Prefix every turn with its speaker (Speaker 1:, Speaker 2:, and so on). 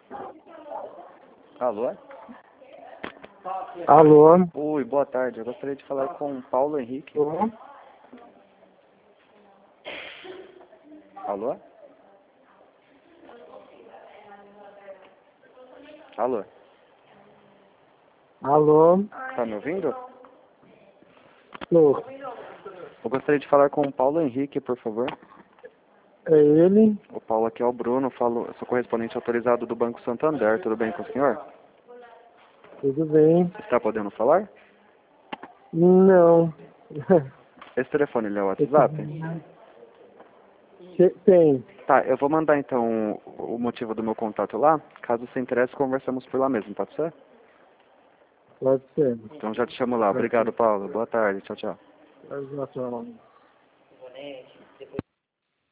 Speaker 1: Alô?
Speaker 2: Alô?
Speaker 1: Oi, boa tarde. Eu gostaria de falar com o Paulo Henrique.
Speaker 2: Alô?
Speaker 1: Alô? Alô?
Speaker 2: Alô?
Speaker 1: Tá me ouvindo?
Speaker 2: Alô?
Speaker 1: Eu gostaria de falar com o Paulo Henrique, por favor.
Speaker 2: É ele?
Speaker 1: O Paulo aqui é o Bruno, eu sou correspondente autorizado do Banco Santander. Tudo bem com o senhor?
Speaker 2: Tudo bem?
Speaker 1: Está podendo falar?
Speaker 2: Não.
Speaker 1: Esse telefone ele é o WhatsApp?
Speaker 2: Tem.
Speaker 1: Tá, eu vou mandar então o motivo do meu contato lá. Caso você interesse, conversamos por lá mesmo, pode ser?
Speaker 2: Pode ser.
Speaker 1: Então já te chamo lá. Obrigado, Paulo. Boa tarde. Tchau, tchau.
Speaker 2: Pode ser.